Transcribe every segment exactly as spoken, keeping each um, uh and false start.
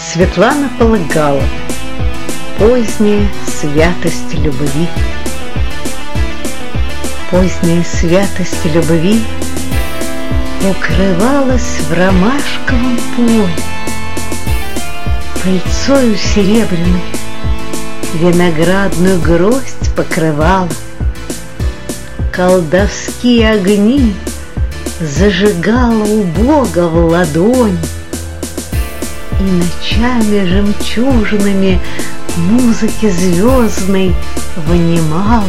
Светлана Полыгалова. Поздняя святость любви. Поздняя святость любви укрывалась в ромашковом поле, пыльцою серебряной виноградную гроздь покрывала. Колдовские огни зажигала у Бога в ладонь, и ночами жемчужинами музыки звездной внимала.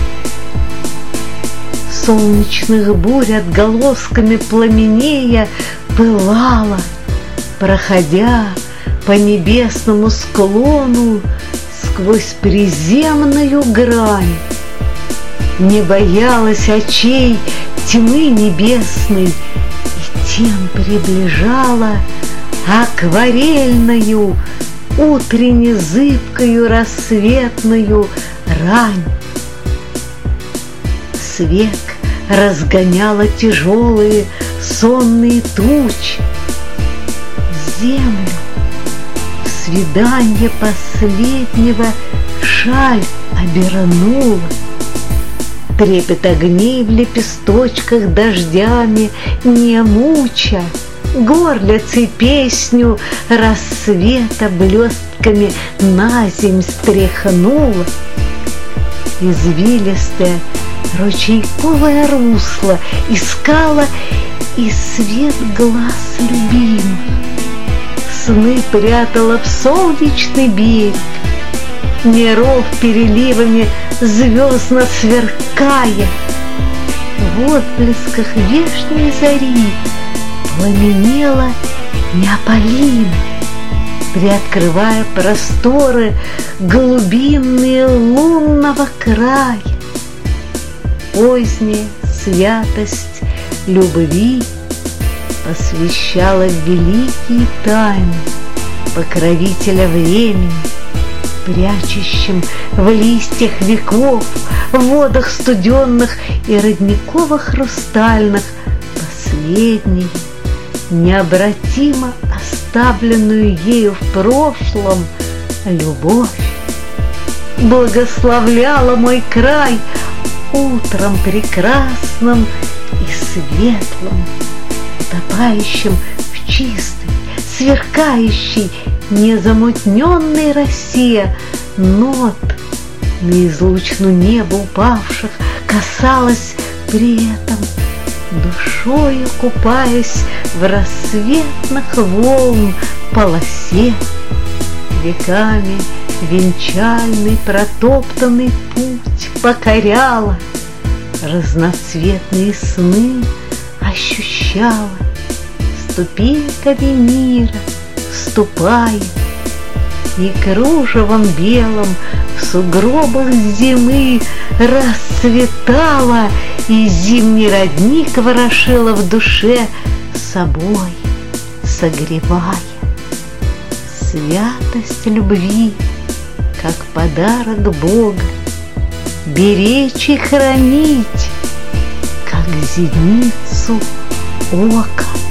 Солнечных бурь отголосками пламенея пылала, проходя по небесному склону сквозь приземную грань. Не боялась очей тьмы небесной и тем приближала акварельную, утренне-зыбкою рассветную рань. Свет разгоняла тяжелые сонные тучи, землю в свиданье последнего шаль обернула. Трепет огней в лепесточках дождями не муча, горлицы песню рассвета блестками на земь стряхнула. Извилистое ручейковое русло искала и свет глаз любимых. Сны прятала в солнечный берег, миров переливами звездно сверкая. В отблесках вешней зари пламенела неопалима, приоткрывая просторы глубинные лунного края. Поздняя святость любви посвящала великие тайны покровителя времени, прячущим в листьях веков, в водах студенных и родниково-хрустальных последние, необратимо оставленную ею в прошлом любовь. Благословляла мой край утром прекрасным и светлым, утопающим в чистой, сверкающей, незамутненной росе нот, на излучину неба упавших касалась при этом, душою купаясь в рассветных волн полосе. Веками венчальный протоптанный путь покоряла, разноцветные сны ощущала, ступеньками мира ступая, и кружевом белым в сугробах зимы расцветала, и зимний родник ворошила в душе собой, согревая. Святость любви, как подарок Бога, беречь и хранить, как зеницу ока.